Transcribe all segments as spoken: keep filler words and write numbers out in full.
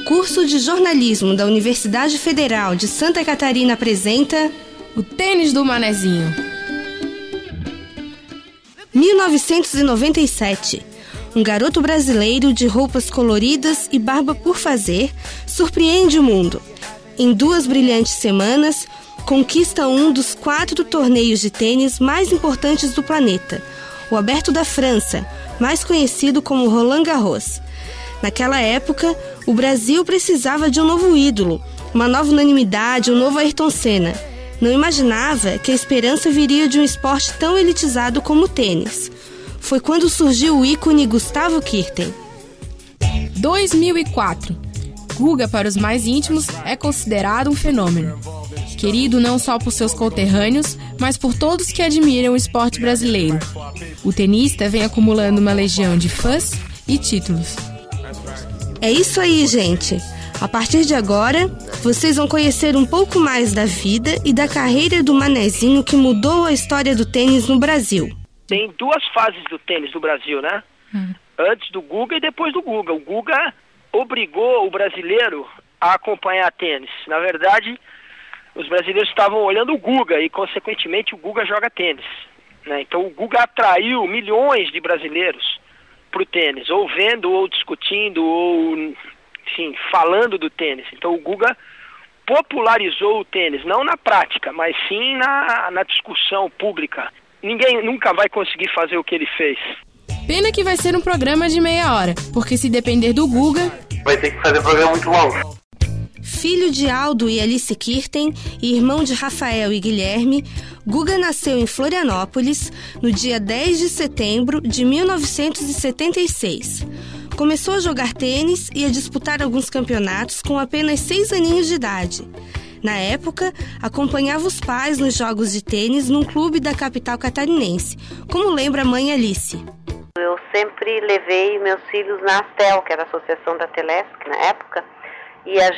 curso de jornalismo da Universidade Federal de Santa Catarina apresenta o tênis do Manezinho. mil novecentos e noventa e sete. Um garoto brasileiro de roupas coloridas e barba por fazer surpreende o mundo. Em duas brilhantes semanas, conquista um dos quatro torneios de tênis mais importantes do planeta, o Aberto da França, mais conhecido como Roland Garros. Naquela época, o Brasil precisava de um novo ídolo, uma nova unanimidade, um novo Ayrton Senna. Não imaginava que a esperança viria de um esporte tão elitizado como o tênis. Foi quando surgiu o ícone Gustavo Kuerten. dois mil e quatro. Guga, para os mais íntimos, é considerado um fenômeno. Querido não só por seus conterrâneos, mas por todos que admiram o esporte brasileiro. O tenista vem acumulando uma legião de fãs e títulos. É isso aí, gente! A partir de agora, vocês vão conhecer um pouco mais da vida e da carreira do Manezinho que mudou a história do tênis no Brasil. Tem duas fases do tênis do Brasil, né? Hum. Antes do Guga e depois do Guga. O Guga obrigou o brasileiro a acompanhar tênis. Na verdade, os brasileiros estavam olhando o Guga e, consequentemente, o Guga joga tênis, né? Então, o Guga atraiu milhões de brasileiros para o tênis, ou vendo, ou discutindo, ou, enfim, falando do tênis. Então, o Guga popularizou o tênis, não na prática, mas sim na, na discussão pública. Ninguém nunca vai conseguir fazer o que ele fez. Pena que vai ser um programa de meia hora, porque se depender do Guga... vai ter que fazer um programa muito longo. Filho de Aldo e Alice Kuerten e irmão de Rafael e Guilherme, Guga nasceu em Florianópolis no dia dez de setembro de mil novecentos e setenta e seis. Começou a jogar tênis e a disputar alguns campeonatos com apenas seis aninhos de idade. Na época, acompanhava os pais nos jogos de tênis num clube da capital catarinense, como lembra a mãe Alice. Eu sempre levei meus filhos na Astel, que era a associação da Telesc na época, e a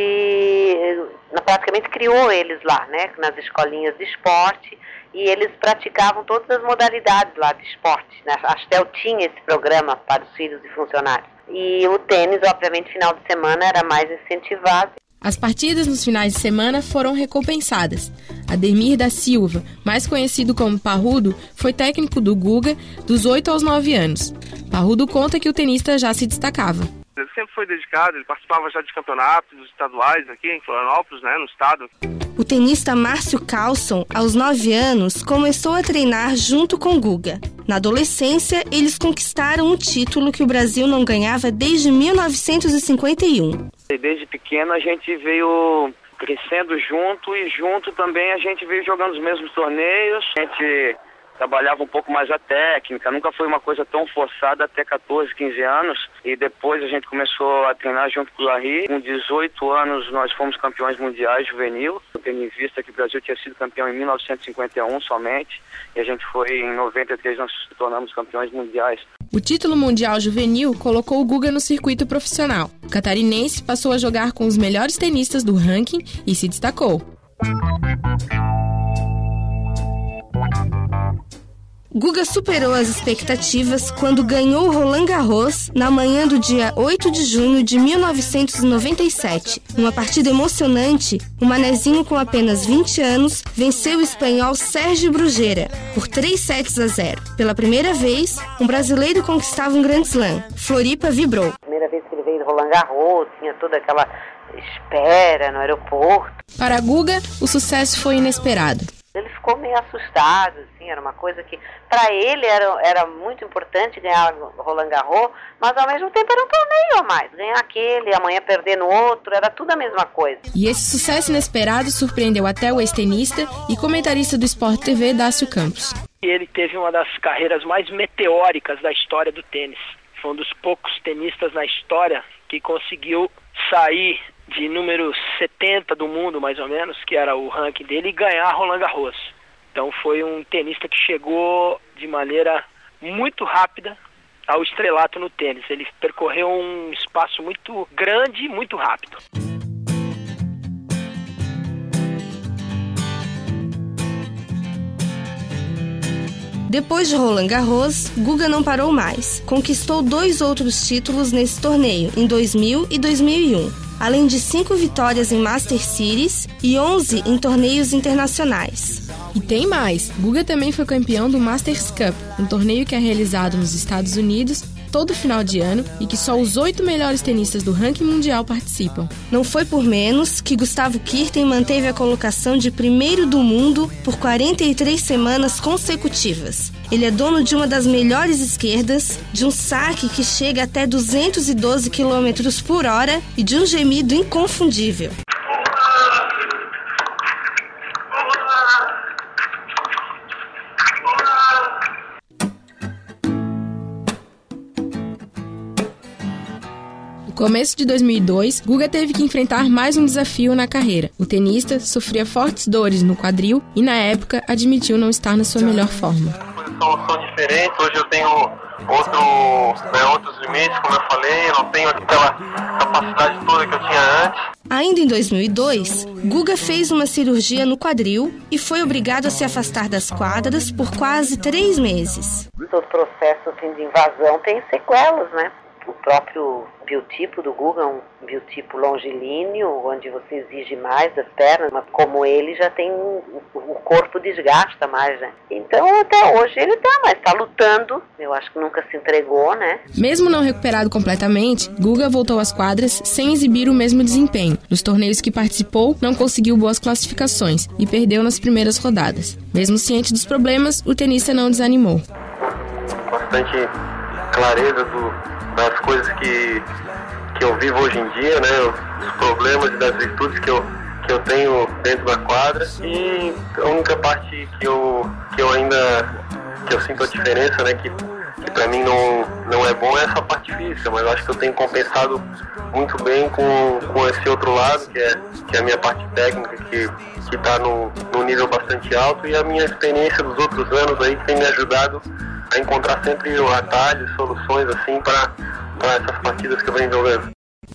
gente praticamente criou eles lá, né, nas escolinhas de esporte, e eles praticavam todas as modalidades lá de esporte, né? A Astel tinha esse programa para os filhos e funcionários. E o tênis, obviamente, final de semana era mais incentivado. As partidas nos finais de semana foram recompensadas. Ademir da Silva, mais conhecido como Parrudo, foi técnico do Guga dos oito aos nove anos. Parrudo conta que o tenista já se destacava. Ele sempre foi dedicado, ele participava já de campeonatos estaduais aqui em Florianópolis, né, no estado. O tenista Márcio Carlson, aos nove anos, começou a treinar junto com Guga. Na adolescência, eles conquistaram um título que o Brasil não ganhava desde mil novecentos e cinquenta e um. Desde pequeno a gente veio crescendo junto e junto também a gente veio jogando os mesmos torneios. A gente trabalhava um pouco mais a técnica, nunca foi uma coisa tão forçada até catorze, quinze anos. E depois a gente começou a treinar junto com o Larry. Com dezoito anos nós fomos campeões mundiais juvenil, tendo em vista que o Brasil tinha sido campeão em mil novecentos e cinquenta e um somente. E a gente foi em noventa e três, nós nos tornamos campeões mundiais. O título mundial juvenil colocou o Guga no circuito profissional. O catarinense passou a jogar com os melhores tenistas do ranking e se destacou. Guga superou as expectativas quando ganhou o Roland Garros na manhã do dia oito de junho de mil novecentos e noventa e sete. Numa partida emocionante, o Manezinho, com apenas vinte anos, venceu o espanhol Sérgio Bruguera por três sets a zero. Pela primeira vez, um brasileiro conquistava um Grand Slam. Floripa vibrou. Primeira vez que ele veio do Roland Garros, tinha toda aquela espera no aeroporto. Para Guga, o sucesso foi inesperado. Ele ficou meio assustado, assim, era uma coisa que, para ele, era, era muito importante ganhar o Roland Garros, mas ao mesmo tempo era um torneio a mais. Ganhar aquele, amanhã perder no outro, era tudo a mesma coisa. E esse sucesso inesperado surpreendeu até o ex-tenista e comentarista do Sport T V, Dácio Campos. Ele teve uma das carreiras mais meteóricas da história do tênis. Foi um dos poucos tenistas na história que conseguiu sair de número setenta do mundo, mais ou menos, que era o ranking dele, e ganhar Roland Garros. Então foi um tenista que chegou de maneira muito rápida ao estrelato no tênis. Ele percorreu um espaço muito grande e muito rápido. Depois de Roland Garros, Guga não parou mais. Conquistou dois outros títulos nesse torneio, em dois mil e dois mil e um, além de cinco vitórias em Master Series e onze em torneios internacionais. E tem mais! Guga também foi campeão do Masters Cup, um torneio que é realizado nos Estados Unidos todo final de ano e que só os oito melhores tenistas do ranking mundial participam. Não foi por menos que Gustavo Kuerten manteve a colocação de primeiro do mundo por quarenta e três semanas consecutivas. Ele é dono de uma das melhores esquerdas, de um saque que chega até duzentos e doze quilômetros por hora e de um gemido inconfundível. No começo de dois mil e dois, Guga teve que enfrentar mais um desafio na carreira. O tenista sofria fortes dores no quadril e, na época, admitiu não estar na sua melhor forma. São, são diferentes, hoje eu tenho outro, né, outros limites, como eu falei, eu não tenho aquela capacidade toda que eu tinha antes. Ainda em dois mil e dois, Guga fez uma cirurgia no quadril e foi obrigado a se afastar das quadras por quase três meses. Todo processo assim, de invasão tem sequelas, né? O próprio biotipo do Guga é um biotipo longilíneo, onde você exige mais das pernas, mas como ele já tem, o corpo desgasta mais, né? Então até hoje ele tá, mas tá lutando, eu acho que nunca se entregou, né? Mesmo não recuperado completamente, Guga voltou às quadras sem exibir o mesmo desempenho. Nos torneios que participou, não conseguiu boas classificações e perdeu nas primeiras rodadas. Mesmo ciente dos problemas, o tenista não desanimou. Bastante clareza do das coisas que, que eu vivo hoje em dia, né, os problemas e das virtudes que eu, que eu tenho dentro da quadra, e a única parte que eu, que eu ainda que eu sinto a diferença, né, que, que pra mim não, não é bom é essa parte física, mas eu acho que eu tenho compensado muito bem com, com esse outro lado, que é, que é a minha parte técnica, que que está no, no nível bastante alto, e a minha experiência dos outros anos aí que tem me ajudado a encontrar sempre atalhos, soluções assim para essas partidas que eu venho jogando.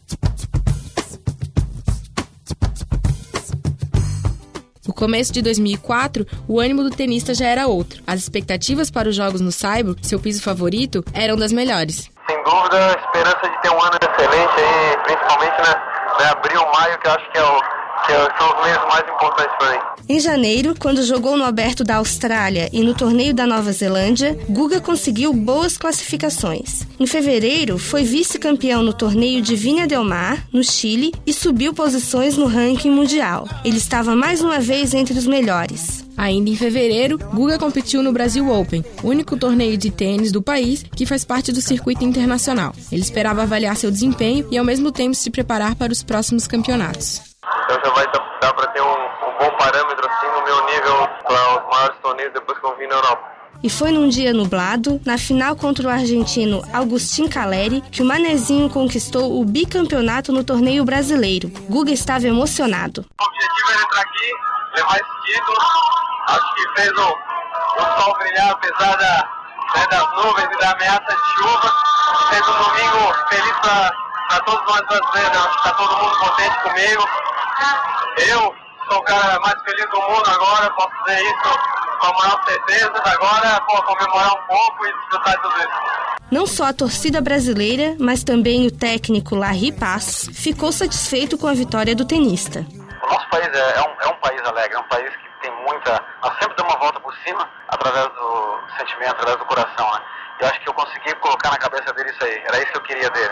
No começo de dois mil e quatro, o ânimo do tenista já era outro. As expectativas para os jogos no Saibro, seu piso favorito, eram das melhores. Sem dúvida, a esperança de ter um ano excelente aí, principalmente né, né, abril, maio, que eu acho que é o que são os meses mais importantes para mim. Em janeiro, quando jogou no Aberto da Austrália e no Torneio da Nova Zelândia, Guga conseguiu boas classificações. Em fevereiro, foi vice-campeão no Torneio de Viña del Mar, no Chile, e subiu posições no ranking mundial. Ele estava mais uma vez entre os melhores. Ainda em fevereiro, Guga competiu no Brasil Open, único torneio de tênis do país que faz parte do circuito internacional. Ele esperava avaliar seu desempenho e, ao mesmo tempo, se preparar para os próximos campeonatos. Então já vai dar, dar para ter um, um bom parâmetro assim no meu nível para os maiores torneios depois que eu vim na Europa. E foi num dia nublado, na final contra o argentino Agustín Caleri, que o Manezinho conquistou o bicampeonato no torneio brasileiro. Guga estava emocionado. O objetivo era entrar aqui, levar esse título. Acho que fez o, o sol brilhar apesar da, né, das nuvens e da ameaça de chuva. Fez um domingo feliz para todos nós brasileiros. Acho que está todo mundo contente comigo. Eu sou o cara mais feliz do mundo agora, posso dizer isso com a maior certeza. Agora, pô, comemorar um pouco e desfrutar de tudo isso. Não só a torcida brasileira, mas também o técnico Larry Passos ficou satisfeito com a vitória do tenista. O nosso país é, é, um, é um país alegre, é um país que tem muita... Nós sempre damos uma volta por cima através do sentimento, através do coração, né? Eu acho que eu consegui colocar na cabeça dele isso aí, era isso que eu queria dele.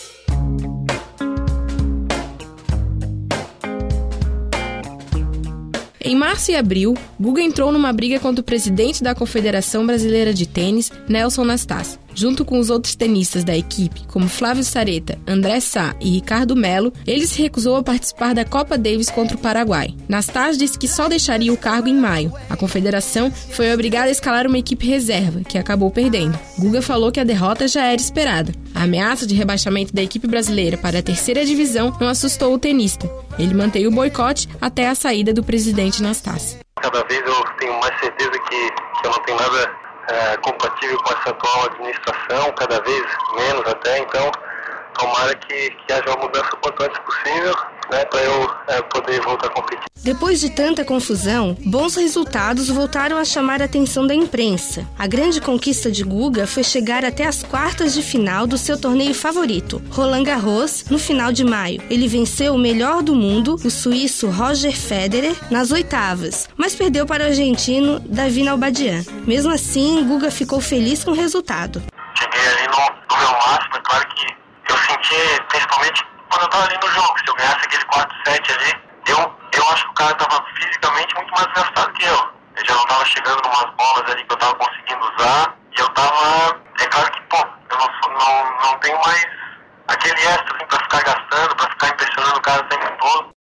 Em março e abril, Guga entrou numa briga contra o presidente da Confederação Brasileira de Tênis, Nelson Nastas. Junto com os outros tenistas da equipe, como Flávio Sareta, André Sá e Ricardo Melo, ele se recusou a participar da Copa Davis contra o Paraguai. Nastas disse que só deixaria o cargo em maio. A confederação foi obrigada a escalar uma equipe reserva, que acabou perdendo. Guga falou que a derrota já era esperada. A ameaça de rebaixamento da equipe brasileira para a terceira divisão não assustou o tenista. Ele manteve o boicote até a saída do presidente Nastas. Cada vez eu tenho mais certeza que, que eu não tenho nada é, compatível com essa atual administração, cada vez menos até, então tomara que, que haja uma mudança o quanto antes possível, né, para eu é, poder voltar a competir. Depois de tanta confusão, bons resultados voltaram a chamar a atenção da imprensa. A grande conquista de Guga foi chegar até as quartas de final do seu torneio favorito, Roland Garros, no final de maio. Ele venceu o melhor do mundo, o suíço Roger Federer, nas oitavas, mas perdeu para o argentino David Nalbandian. Mesmo assim, Guga ficou feliz com o resultado. Cheguei ali no, no meu máximo, é claro que eu senti, principalmente quando eu estava ali no jogo, se eu ganhasse aquele quatro sete ali, eu, eu acho que o cara estava fisicamente muito mais desgastado que eu. Ele já não estava chegando em umas bolas ali que eu estava conseguindo usar, e eu estava, é claro que, pô, eu não, não, não tenho mais aquele extra assim, para ficar gastando, para ficar impressionando o cara o tempo todo.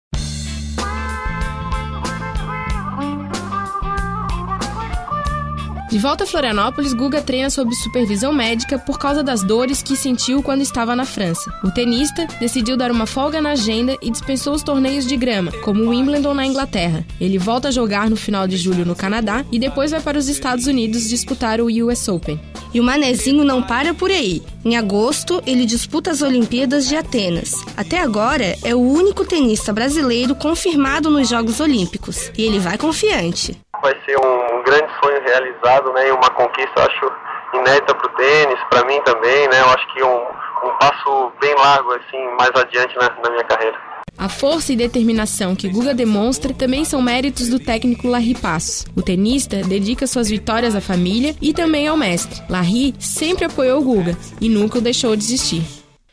De volta a Florianópolis, Guga treina sob supervisão médica por causa das dores que sentiu quando estava na França. O tenista decidiu dar uma folga na agenda e dispensou os torneios de grama, como o Wimbledon na Inglaterra. Ele volta a jogar no final de julho no Canadá e depois vai para os Estados Unidos disputar o U S Open. E o manezinho não para por aí. Em agosto, ele disputa as Olimpíadas de Atenas. Até agora, é o único tenista brasileiro confirmado nos Jogos Olímpicos. E ele vai confiante. Vai ser um grande sonho realizado, né, e uma conquista, eu acho, inédita para o tênis, para mim também, né, eu acho que um, um passo bem largo, assim, mais adiante na, na minha carreira. A força e determinação que Guga demonstra também são méritos do técnico Larry Passos. O tenista dedica suas vitórias à família e também ao mestre. Larry sempre apoiou o Guga e nunca o deixou desistir.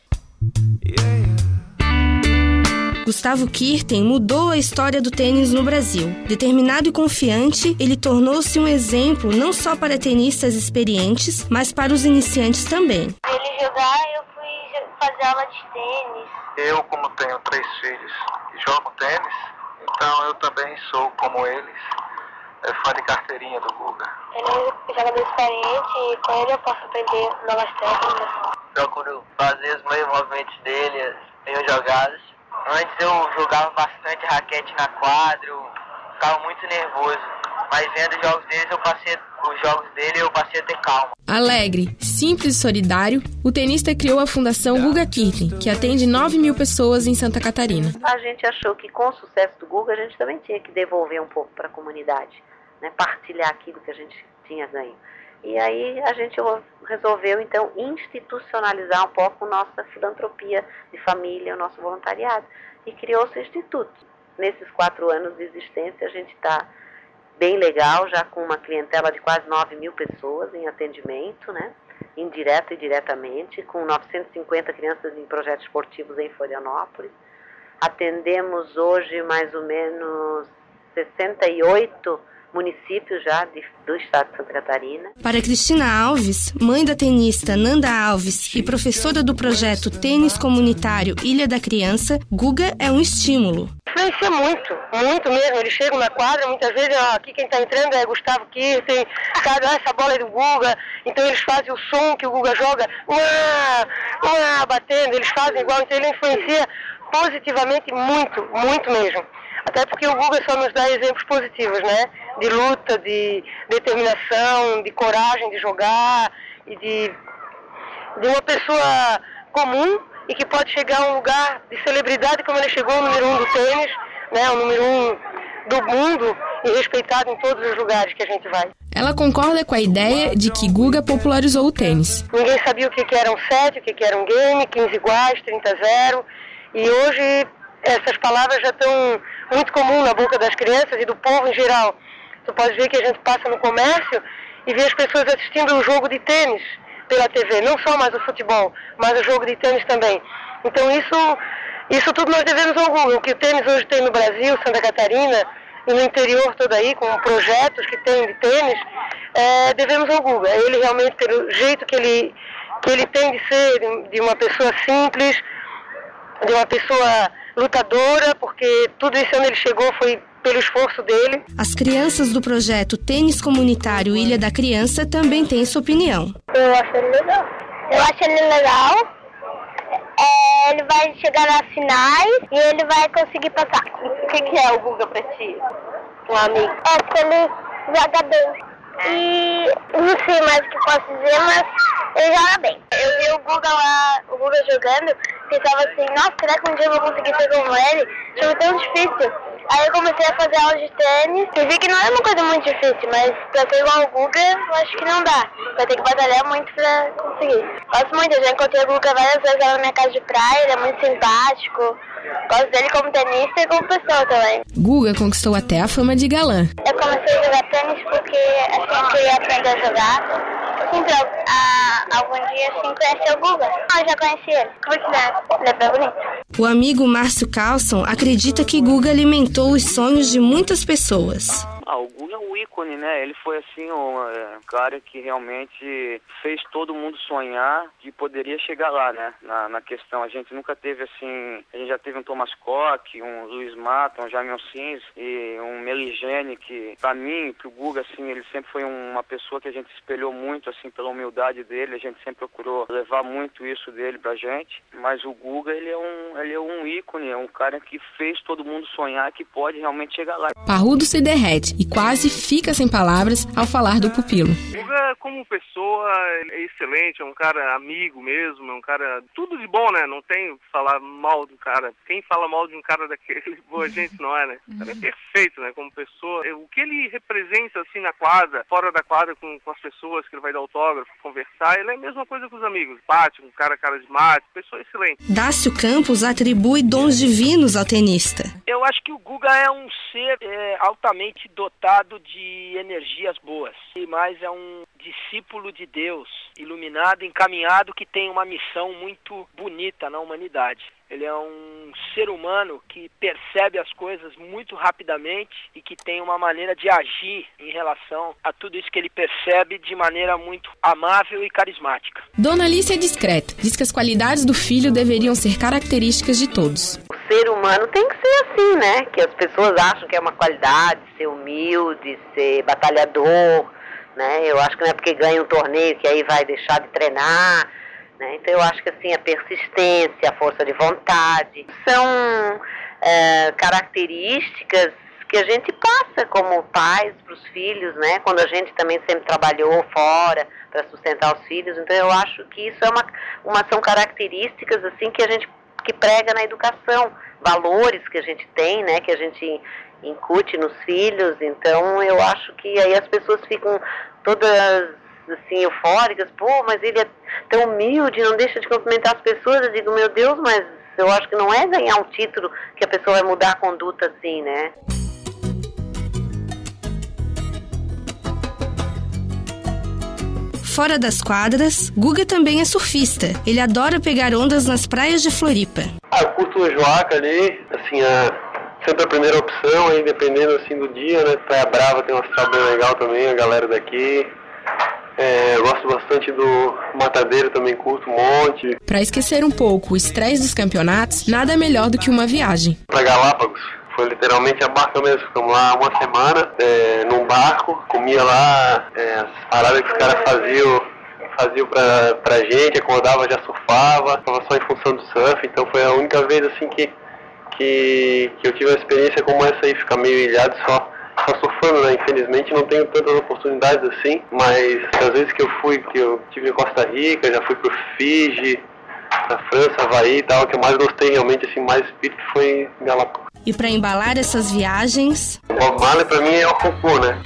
Gustavo Kuerten mudou a história do tênis no Brasil. Determinado e confiante, ele tornou-se um exemplo não só para tenistas experientes, mas para os iniciantes também. Ele jogar, eu fui fazer aula de tênis. Eu, como tenho três filhos e jogo tênis, então eu também sou, como eles, é fã de carteirinha do Guga. Ele é um jogador experiente e com ele eu posso aprender novas técnicas. Procuro fazer os meus movimentos dele, as minhas jogadas. Antes eu jogava bastante raquete na quadra, eu ficava muito nervoso. Mas vendo os jogos deles, eu passei, os jogos dele, eu passei a ter calma. Alegre, simples e solidário, o tenista criou a Fundação Guga Kuerten, que atende nove mil pessoas em Santa Catarina. A gente achou que com o sucesso do Guga, a gente também tinha que devolver um pouco para a comunidade, né? Partilhar aquilo que a gente tinha ganho. E aí a gente resolveu, então, institucionalizar um pouco nossa filantropia de família, o nosso voluntariado. E criou-se o Instituto. Nesses quatro anos de existência, a gente está bem legal, já com uma clientela de quase nove mil pessoas em atendimento, né? Indireto e diretamente, com novecentas e cinquenta crianças em projetos esportivos em Florianópolis. Atendemos hoje mais ou menos sessenta e oito municípios já de, do estado de Santa Catarina. Para Cristina Alves, mãe da tenista Nanda Alves e professora do projeto Tênis Comunitário Ilha da Criança, Guga é um estímulo. Influencia muito, muito mesmo. Eles chegam na quadra, muitas vezes, ó, aqui quem está entrando é Gustavo Kuerten, sabe, ah, essa bola é do Guga, então eles fazem o som que o Guga joga, uá, uá, batendo, eles fazem igual, então ele influencia positivamente muito, muito mesmo. Até porque o Guga só nos dá exemplos positivos, né? De luta, de determinação, de coragem de jogar e de, de uma pessoa comum e que pode chegar a um lugar de celebridade como ele chegou, o número um do tênis, né? O número um do mundo e respeitado em todos os lugares que a gente vai. Ela concorda com a ideia de que Guga popularizou o tênis. Ninguém sabia o que era um set, o que era um game, quinze iguais, trinta a zero, e hoje essas palavras já estão muito comuns na boca das crianças e do povo em geral. Você pode ver que a gente passa no comércio e vê as pessoas assistindo um jogo de tênis pela T V, não só mais o futebol, mas o jogo de tênis também. Então isso, isso tudo nós devemos ao Guga. O que o tênis hoje tem no Brasil, Santa Catarina e no interior todo aí, com projetos que tem de tênis, é, devemos ao Guga. Ele realmente, pelo jeito que ele, que ele tem de ser, de uma pessoa simples, de uma pessoa lutadora, porque tudo isso onde ele chegou foi pelo esforço dele. As crianças do projeto Tênis Comunitário Ilha da Criança também têm sua opinião. Eu acho ele legal. Eu acho ele legal. É, ele vai chegar nas finais e ele vai conseguir passar. O que, que é o Guga pra ti? Um amigo? É porque ele joga bem. E não sei mais o que posso dizer, mas Ele joga bem. Eu vi o Guga lá, o Guga jogando, pensava assim, nossa, será que um dia eu vou conseguir ser como ele? Achei tão difícil. Aí eu comecei a fazer aula de tênis e vi que não é uma coisa muito difícil, mas pra ser igual o Guga, eu acho que não dá. Vai ter que batalhar muito pra conseguir. Gosto muito, eu já encontrei o Guga várias vezes lá na minha casa de praia, ele é muito simpático. Gosto dele como tenista e como pessoa também. Guga conquistou até a fama de galã. Eu comecei a jogar tênis porque assim, eu queria aprender a jogar. Sempre, a, algum dia, assim, conheci o Guga. Ah, eu já conheci ele. Muito bem. Ele é bem bonito. O amigo Márcio Carlson acredita que Guga alimentou os sonhos de muitas pessoas. Ah, o Guga é um ícone, né? Ele foi, assim, um é, cara que realmente fez todo mundo sonhar que poderia chegar lá, né? Na, na questão, a gente nunca teve, assim... A gente já teve um Thomas Koch, um Luiz Mata, um Jaime Ossins e um Meligeni, que, pra mim, pro Guga, assim, ele sempre foi uma pessoa que a gente espelhou muito, assim, pela humildade dele. A gente sempre procurou levar muito isso dele pra gente. Mas o Guga, ele é um, ele é um ícone, é um cara que fez todo mundo sonhar que pode realmente chegar lá. Parrudo se derrete e quase fica sem palavras ao falar do pupilo. O Guga, como pessoa, é excelente, é um cara amigo mesmo, é um cara tudo de bom, né? Não tem que falar mal do cara. Quem fala mal de um cara daquele, boa gente não é, né? O cara é perfeito, né? Como pessoa. O que ele representa, assim, na quadra, fora da quadra, com, com as pessoas que ele vai dar autógrafo, conversar, ele é a mesma coisa com os amigos. Pátio, um cara carismático, pessoa excelente. Dácio Campos atribui dons divinos ao tenista. Eu acho que o Guga é um ser é, altamente dotado de energias boas, e mais é um discípulo de Deus, iluminado, encaminhado, que tem uma missão muito bonita na humanidade. Ele é um ser humano que percebe as coisas muito rapidamente e que tem uma maneira de agir em relação a tudo isso que ele percebe de maneira muito amável e carismática. Dona Alice é discreta, diz que as qualidades do filho deveriam ser características de todos. O ser humano tem que ser assim, né? Que as pessoas acham que é uma qualidade, ser humilde, ser batalhador, né? Eu acho que não é porque ganha um torneio que aí vai deixar de treinar. Então eu acho que assim, a persistência, a força de vontade, são é, características que a gente passa como pais para os filhos, né? Quando a gente também sempre trabalhou fora para sustentar os filhos. Então eu acho que isso é uma, uma são características assim que a gente que prega na educação, valores que a gente tem, né? Que a gente incute nos filhos. Então eu acho que aí as pessoas ficam todas assim, eufóricas, pô, mas ele é tão humilde, não deixa de cumprimentar as pessoas. Eu digo, meu Deus, mas eu acho que não é ganhar um título que a pessoa vai mudar a conduta assim, né? Fora das quadras, Guga também é surfista. Ele adora pegar ondas nas praias de Floripa. Ah, eu curto o Joaca ali, assim, a, sempre a primeira opção, aí dependendo assim do dia, né? Praia Brava tem um astral bem legal também, a galera daqui. É, eu gosto bastante do Matadeiro, também curto um monte. Para esquecer um pouco o estresse dos campeonatos, nada melhor do que uma viagem. Para Galápagos, foi literalmente a barca mesmo. Ficamos lá uma semana, é, num barco, comia lá é, as paradas que os caras faziam, faziam pra, pra gente, acordava, já surfava, estava só em função do surf. Então foi a única vez assim que, que, que eu tive uma experiência como essa aí, ficar meio ilhado só. Só surfando, né? Infelizmente não tenho tantas oportunidades assim, mas às vezes que eu fui, que eu estive em Costa Rica, já fui pro Fiji, na França, Havaí e tal, o que eu mais gostei realmente, assim, mais espírito foi em Galápagos. E para embalar essas viagens... O Bob Marley pra mim é o Cocô, né?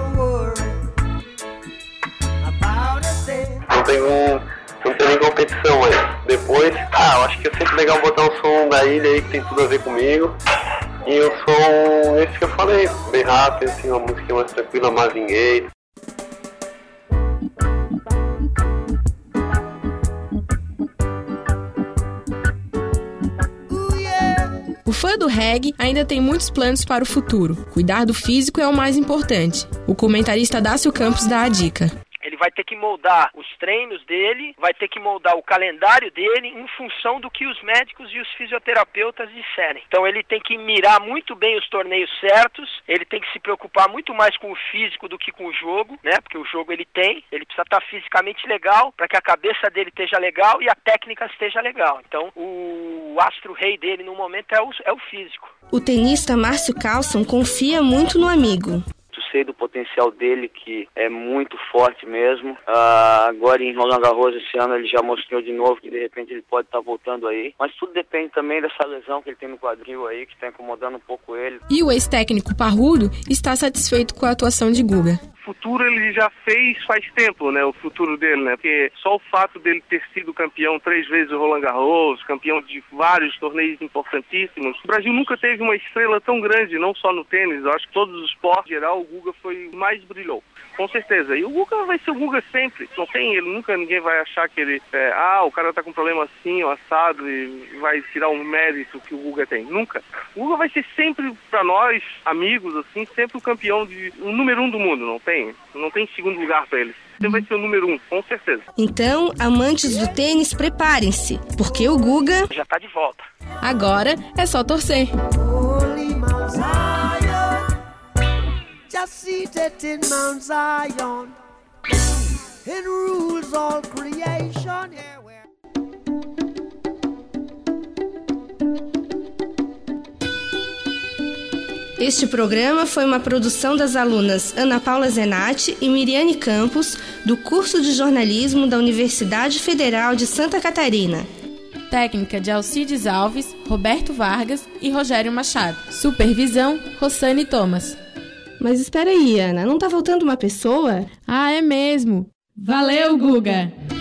Não tem, um, não tem nem competição, mas depois, ah, eu acho que é sempre legal botar um som da ilha aí que tem tudo a ver comigo. E o som, esse que eu falei, bem rápido, assim, uma música mais tranquila, Marvin Gaye. O fã do reggae ainda tem muitos planos para o futuro. Cuidar do físico é o mais importante. O comentarista Dácio Campos dá a dica. Ele vai ter que moldar os treinos dele, vai ter que moldar o calendário dele em função do que os médicos e os fisioterapeutas disserem. Então ele tem que mirar muito bem os torneios certos, ele tem que se preocupar muito mais com o físico do que com o jogo, né? Porque o jogo ele tem, ele precisa estar fisicamente legal para que a cabeça dele esteja legal e a técnica esteja legal. Então o astro rei dele no momento é o, é o físico. O tenista Márcio Carlson confia muito no amigo. sei do potencial dele, que é muito forte mesmo. Ah, agora em Roland Garros esse ano ele já mostrou de novo que de repente ele pode estar voltando aí. Mas tudo depende também dessa lesão que ele tem no quadril aí, que está incomodando um pouco ele. E o ex-técnico Parrudo está satisfeito com a atuação de Guga. O futuro ele já fez faz tempo, né? O futuro dele, né? Porque só o fato dele ter sido campeão três vezes do Roland Garros, campeão de vários torneios importantíssimos. O Brasil nunca teve uma estrela tão grande, não só no tênis. Eu acho que todos os esportes em geral, o Guga foi o que mais brilhou. Com certeza. E o Guga vai ser o Guga sempre. Não tem ele, nunca ninguém vai achar que ele... É, ah, o cara tá com problema assim, ou assado, e vai tirar um mérito que o Guga tem. Nunca. O Guga vai ser sempre, pra nós, amigos, assim, sempre o campeão de... o número um do mundo, não tem? Não tem segundo lugar pra ele. Você vai ser o número um, com certeza. Então, amantes do tênis, preparem-se, porque o Guga... já tá de volta. Agora é só torcer. Just seated in Mount Zion, it rules all creation. Este programa foi uma produção das alunas Ana Paula Zenatti e Miriane Campos, do curso de jornalismo da Universidade Federal de Santa Catarina. Técnica de Alcides Alves, Roberto Vargas e Rogério Machado. Supervisão, Rossane Thomas. Mas espera aí, Ana, não tá faltando uma pessoa? Ah, é mesmo. Valeu, Guga!